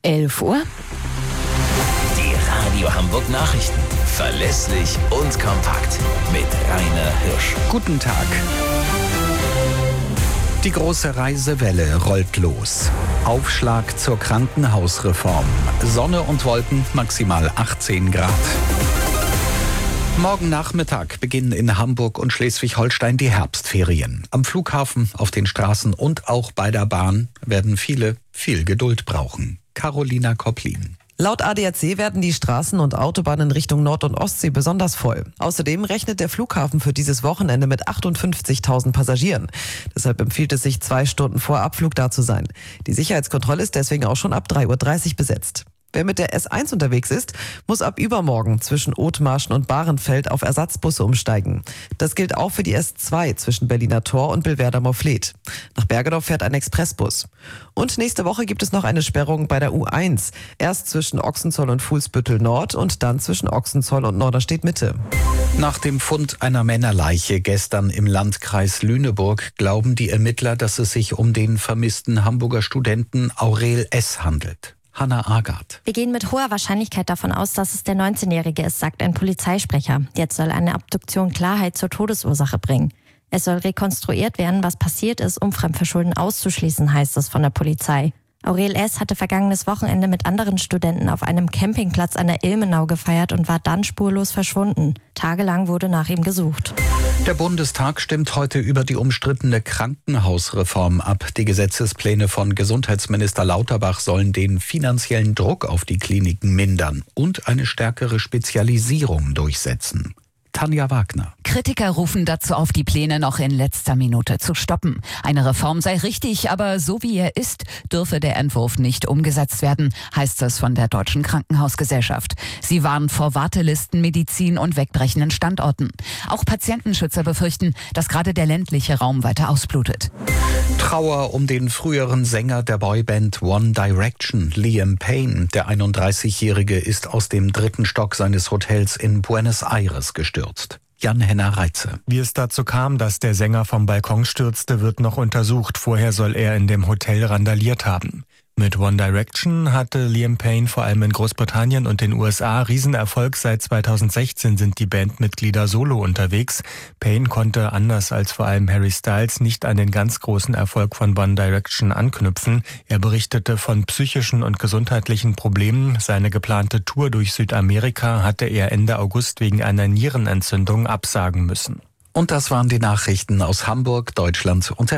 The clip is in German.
11 Uhr. Die Radio Hamburg Nachrichten. Verlässlich und kompakt. Mit Rainer Hirsch. Guten Tag. Die große Reisewelle rollt los. Aufschlag zur Krankenhausreform. Sonne und Wolken, maximal 18 Grad. Morgen Nachmittag beginnen in Hamburg und Schleswig-Holstein die Herbstferien. Am Flughafen, auf den Straßen und auch bei der Bahn werden viele viel Geduld brauchen. Carolina Kopplin. Laut ADAC werden die Straßen und Autobahnen Richtung Nord- und Ostsee besonders voll. Außerdem rechnet der Flughafen für dieses Wochenende mit 58.000 Passagieren. Deshalb empfiehlt es sich, 2 Stunden vor Abflug da zu sein. Die Sicherheitskontrolle ist deswegen auch schon ab 3:30 Uhr besetzt. Wer mit der S1 unterwegs ist, muss ab übermorgen zwischen Othmarschen und Bahrenfeld auf Ersatzbusse umsteigen. Das gilt auch für die S2 zwischen Berliner Tor und Belwerder-Morfleet. Nach Bergedorf fährt ein Expressbus. Und nächste Woche gibt es noch eine Sperrung bei der U1. Erst zwischen Ochsenzoll und Fuhlsbüttel Nord und dann zwischen Ochsenzoll und Norderstedt Mitte. Nach dem Fund einer Männerleiche gestern im Landkreis Lüneburg glauben die Ermittler, dass es sich um den vermissten Hamburger Studenten Aurel S. handelt. Hannah Agard. Wir gehen mit hoher Wahrscheinlichkeit davon aus, dass es der 19-Jährige ist, sagt ein Polizeisprecher. Jetzt soll eine Obduktion Klarheit zur Todesursache bringen. Es soll rekonstruiert werden, was passiert ist, um Fremdverschulden auszuschließen, heißt es von der Polizei. Aurel S. hatte vergangenes Wochenende mit anderen Studenten auf einem Campingplatz an der Ilmenau gefeiert und war dann spurlos verschwunden. Tagelang wurde nach ihm gesucht. Der Bundestag stimmt heute über die umstrittene Krankenhausreform ab. Die Gesetzespläne von Gesundheitsminister Lauterbach sollen den finanziellen Druck auf die Kliniken mindern und eine stärkere Spezialisierung durchsetzen. Tanja Wagner. Kritiker rufen dazu auf, die Pläne noch in letzter Minute zu stoppen. Eine Reform sei richtig, aber so wie er ist, dürfe der Entwurf nicht umgesetzt werden, heißt es von der Deutschen Krankenhausgesellschaft. Sie warnen vor Wartelisten, Medizin und wegbrechenden Standorten. Auch Patientenschützer befürchten, dass gerade der ländliche Raum weiter ausblutet. Trauer um den früheren Sänger der Boyband One Direction, Liam Payne. Der 31-Jährige ist aus dem 3. Stock seines Hotels in Buenos Aires gestürzt. Jan-Henner Reitze. Wie es dazu kam, dass der Sänger vom Balkon stürzte, wird noch untersucht. Vorher soll er in dem Hotel randaliert haben. Mit One Direction hatte Liam Payne vor allem in Großbritannien und den USA Riesenerfolg. Seit 2016 sind die Bandmitglieder solo unterwegs. Payne konnte, anders als vor allem Harry Styles, nicht an den ganz großen Erfolg von One Direction anknüpfen. Er berichtete von psychischen und gesundheitlichen Problemen. Seine geplante Tour durch Südamerika hatte er Ende August wegen einer Nierenentzündung absagen müssen. Und das waren die Nachrichten aus Hamburg, Deutschland und der